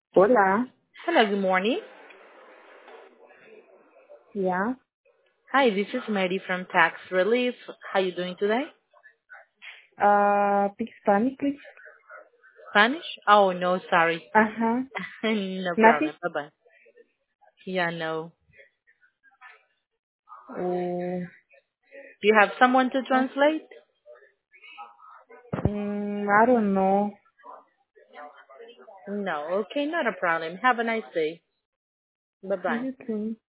Hola, Hello, good morning. ya. Hi, this is Mary from Tax Relief. How you doing today? Speak Spanish, please. Spanish? Oh, no, sorry. Ajá. No problem. Nati. Bye-bye. Yeah, no. Oh, Do you have someone to oh, translate? I don't know. No. Okay, not a problem. Have a nice day. Bye-bye. You too.